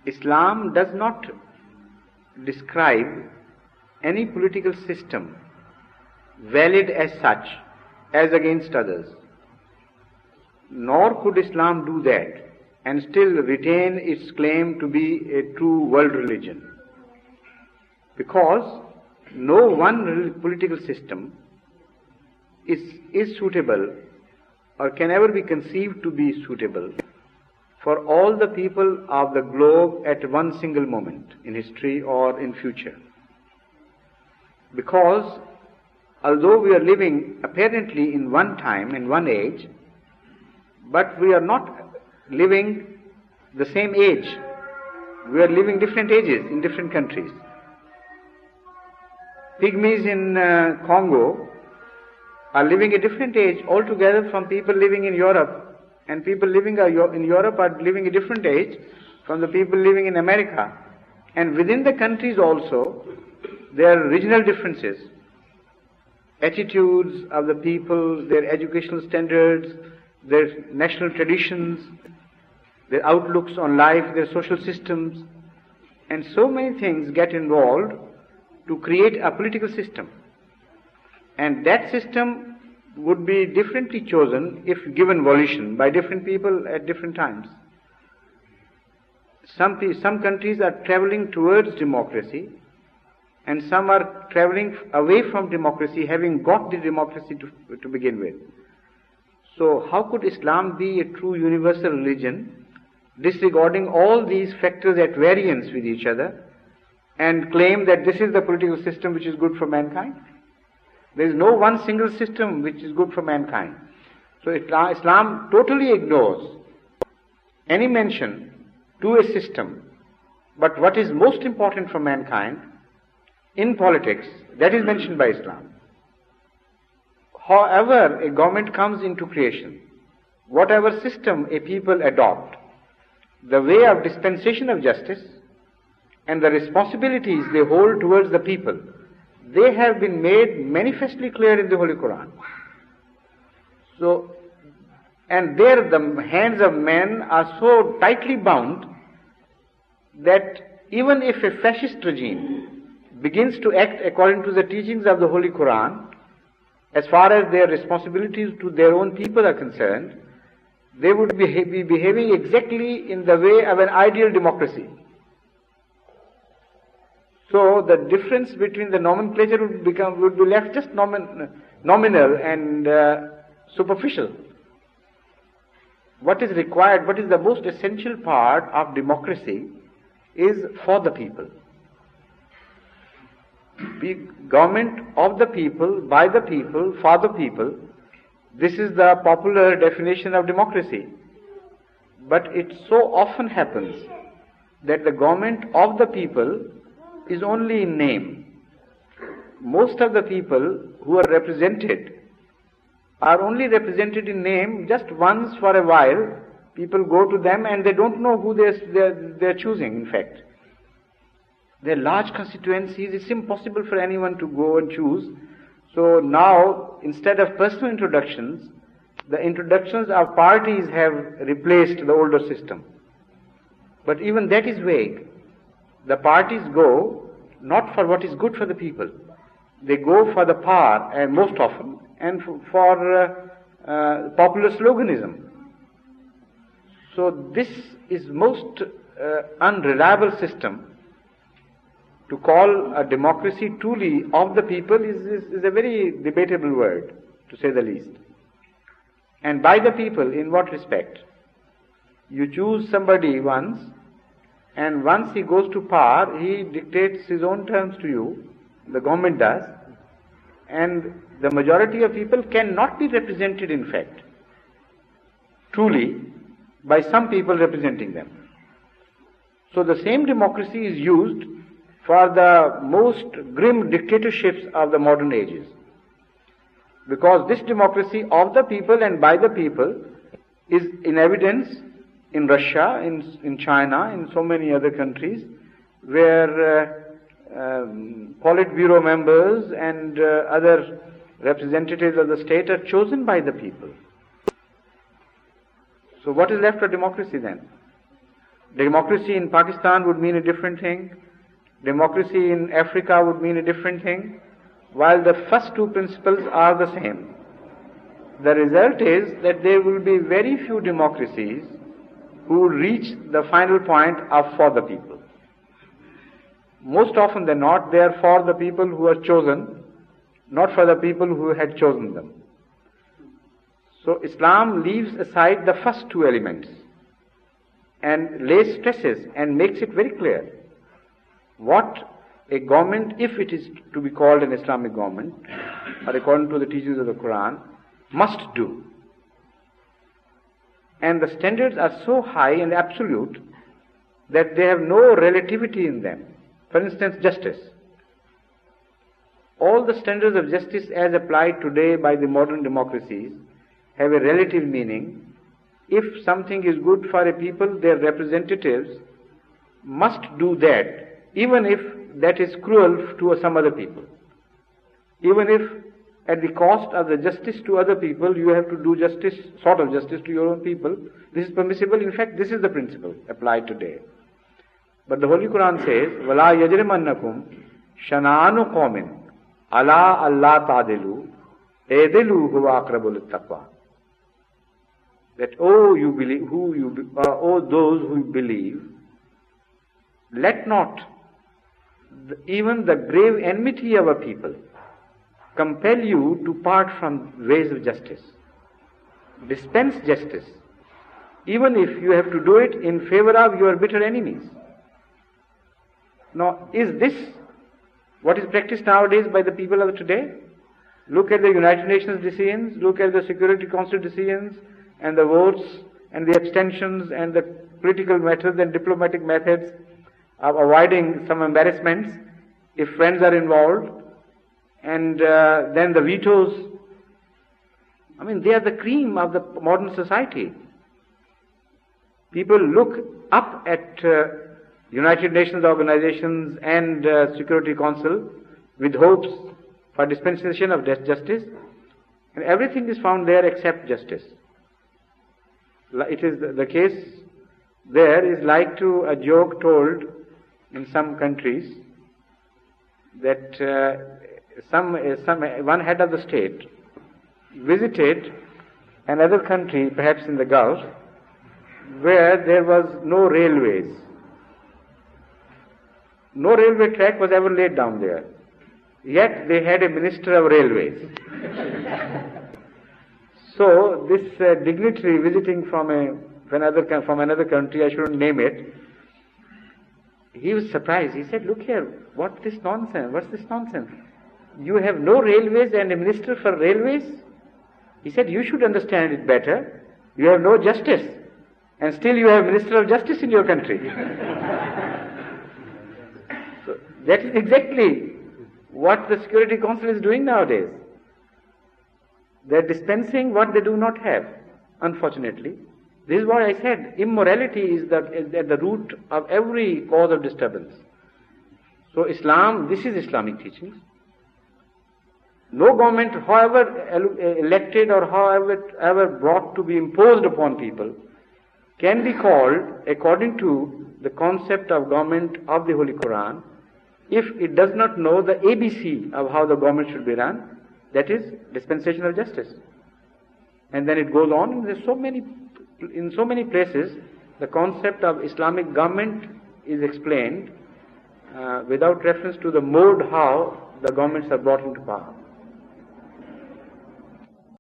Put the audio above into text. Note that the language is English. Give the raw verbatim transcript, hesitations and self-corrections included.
Islam does not describe any political system valid as such as against others. Nor could Islam do that and still retain its claim to be a true world religion. Because no one political system is, is suitable or can ever be conceived to be suitable for all the people of the globe at one single moment in history or in future. Because although we are living apparently in one time, in one age, but we are not living the same age. We are living different ages in different countries. Pygmies in uh, Congo are living a different age altogether from people living in Europe, and people living in Europe are living a different age from the people living in America. And within the countries also, there are regional differences, attitudes of the people, their educational standards, their national traditions, their outlooks on life, their social systems, and so many things get involved to create a political system. And that system would be differently chosen if given volition by different people at different times. Some, some countries are traveling towards democracy, and some are traveling away from democracy, having got the democracy to, to begin with. So how could Islam be a true universal religion, disregarding all these factors at variance with each other, and claim that this is the political system which is good for mankind? There is no one single system which is good for mankind. So Islam totally ignores any mention to a system, but what is most important for mankind in politics, that is mentioned by Islam. However a government comes into creation, whatever system a people adopt, the way of dispensation of justice and the responsibilities they hold towards the people, they have been made manifestly clear in the Holy Quran. So, and there the hands of men are so tightly bound that even if a fascist regime begins to act according to the teachings of the Holy Quran, as far as their responsibilities to their own people are concerned, they would be, be behaving exactly in the way of an ideal democracy. So the difference between the nomenclature would become would be left just nomin, nominal and uh, superficial. What is required, what is the most essential part of democracy is for the people. Be government of the people, by the people, for the people. This is the popular definition of democracy. But it so often happens that the government of the people is only in name. Most of the people who are represented are only represented in name. Just once for a while people go to them and they don't know who they're, they're, they're choosing, in fact. They're large constituencies, it's impossible for anyone to go and choose. So now, instead of personal introductions, the introductions of parties have replaced the older system. But even that is vague. The parties go not for what is good for the people. They go for the power, and most often, and for uh, uh, popular sloganism. So this is most uh, unreliable system. To call a democracy truly of the people is, is, is a very debatable word, to say the least. And by the people, in what respect? You choose somebody once, and once he goes to power, he dictates his own terms to you, the government does, and the majority of people cannot be represented, in fact, truly, by some people representing them. So the same democracy is used for the most grim dictatorships of the modern ages. Because this democracy of the people and by the people is in evidence in Russia, in, in China, in so many other countries, where uh, um, Politburo members and uh, other representatives of the state are chosen by the people. So what is left of democracy then? Democracy in Pakistan would mean a different thing. Democracy in Africa would mean a different thing, while the first two principles are the same. The result is that there will be very few democracies who reach the final point of for the people. Most often than not, they are for the people who are chosen, not for the people who had chosen them. So Islam leaves aside the first two elements and lays stresses and makes it very clear what a government, if it is to be called an Islamic government, or according to the teachings of the Quran, must do. And the standards are so high and absolute that they have no relativity in them. For instance, justice. All the standards of justice as applied today by the modern democracies have a relative meaning. If something is good for a people, their representatives must do that, even if that is cruel to some other people. Even if at the cost of the justice to other people, you have to do justice, sort of justice to your own people. This is permissible. In fact, this is the principle applied today. But the Holy Quran says, وَلَا يَجْرِمَنَّكُمْ شَنَآنُ قَوْمٍ عَلَىٰ أَلَّا تَعْدِلُوا اعْدِلُوا هُوَ أَقْرَبُ لِلتَّقْوَىٰ. That, oh, you believe, who you, uh, oh, those who believe, let not the, even the grave enmity of a people compel you to part from ways of justice. Dispense justice, even if you have to do it in favor of your bitter enemies. Now, is this what is practiced nowadays by the people of today? Look at the United Nations decisions, look at the Security Council decisions, and the votes, and the abstentions, and the political methods and diplomatic methods of avoiding some embarrassments if friends are involved, and uh, then the vetoes. I mean, they are the cream of the modern society. People look up at uh, United Nations organizations and uh, Security Council with hopes for dispensation of justice, and everything is found there except justice. It is the case there is like to a joke told in some countries that uh, some, uh, some uh, one head of the state visited another country, perhaps in the Gulf, where there was no railways. No railway track was ever laid down there. Yet they had a minister of railways. So this uh, dignitary visiting from a from another from another country, I shouldn't name it, he was surprised. He said, "Look here, what's this nonsense? What's this nonsense? You have no railways and a minister for railways?" He said, "You should understand it better. You have no justice, and still you have minister of justice in your country." So that is exactly what the Security Council is doing nowadays. They are dispensing what they do not have, unfortunately. This is what I said. Immorality is, the, is at the root of every cause of disturbance. So Islam, this is Islamic teachings. No government, however elected or however ever brought to be imposed upon people, can be called according to the concept of government of the Holy Quran if it does not know the A B C of how the government should be run. That is dispensation of justice. And then it goes on, and there's so many, in so many places, the concept of Islamic government is explained uh, without reference to the mode how the governments are brought into power.